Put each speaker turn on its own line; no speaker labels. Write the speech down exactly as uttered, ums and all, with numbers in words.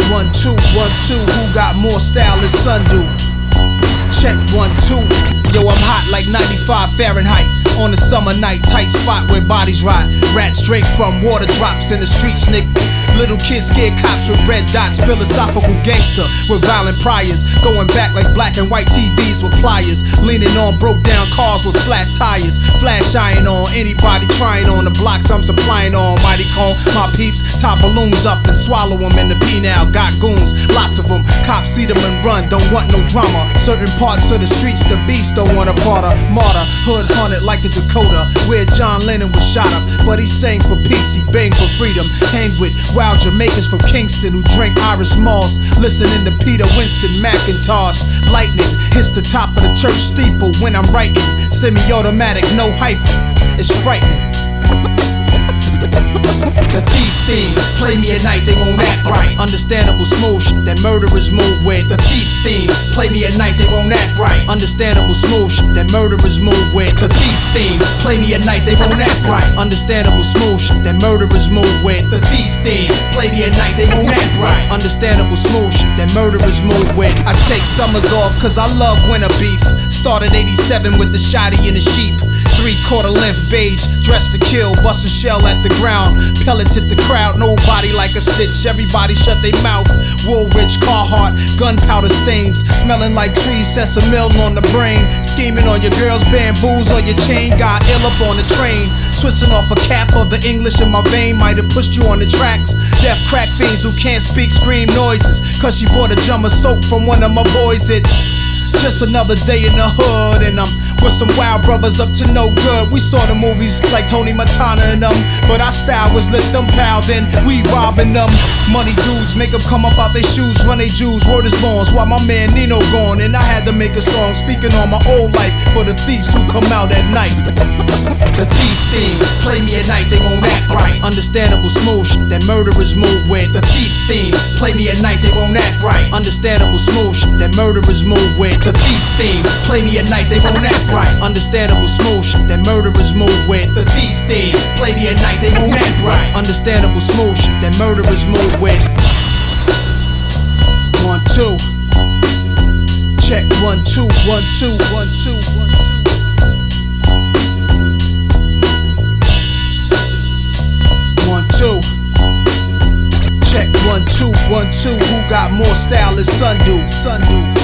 one, two, one, two. Who got more style than Sun do? Check one, two. Yo, I'm hot like ninety-five Fahrenheit. On a summer night, tight spot where bodies rot. Rats drink from water drops in the streets, nigga. Little kids scared cops with red dots. Philosophical gangster with violent priors. Going back like black and white T Vs with pliers. Leaning on broke down cars with flat tires. Flash iron on anybody trying on the blocks I'm supplying on. Mighty cone, my peeps tie balloons up and swallow them in the penal. Got goons, lots of them. Cops see them and run, don't want no drama. Certain parts of the streets, the beast don't want a part of. Martyr, hood haunted like the Dakota, where John Lennon was shot up. But he sang for peace, he banged for freedom. Hang with wild Jamaicans from Kingston who drink Irish Moss. Listening to Peter Winston McIntosh. Lightning hits the top of the church steeple when I'm writing. Semi-automatic, no hyphen, it's frightening. The thief's theme, play me at night, they won't act right. Understandable smooth shit that murderers move with. The thief's theme, play me at night, they won't act right. Understandable smooth shit that murderers move with. The thief's theme, play me at night, they won't act right. Understandable smooth shit that murderers move with. The thief's theme, play me at night, they won't act right. Understandable smooth shit that murderers move with. I take summers off cause I love winter beef. Started eighty-seven with the shotty and the sheep. Three quarter length beige, dressed to kill, bust a shell at the ground. Pellets hit the crowd, nobody like a stitch. Everybody shut their mouth. Woolrich, Carhartt, gunpowder stains. Smelling like trees, sesame on the brain. Scheming on your girls, bamboos on your chain. Got ill up on the train. Twisting off a cap of the English in my vein. Might have pushed you on the tracks. Deaf crack fiends who can't speak scream noises. Cause she bought a jar of soap from one of my boys. It's just another day in the hood, and I'm with some wild brothers up to no good. We saw the movies like Tony Montana and them, but our style was let them pal, then we robbing them. Money dudes make them come up out their shoes, run they Jews, word is bonds, while my man Nino gone. And I had to make a song speaking on my old life for the thieves who come out at night. The thief's theme, play me at night, they won't act right. Understandable smooth shit that murderers move with. The thief's theme, play me at night, they won't act right. Understandable smooth shit that murderers move with. The thief's theme, play me at night, they won't act right. Understandable smooth shit that murderers move with. The thief's theme, play me at night, they won't act right. Understandable smooth shit that murderers move with. One, two. Check one, two, one, two, one, two, one, two. One, two. Check one, two, one, two. Who got more style than Sun do? Sun do.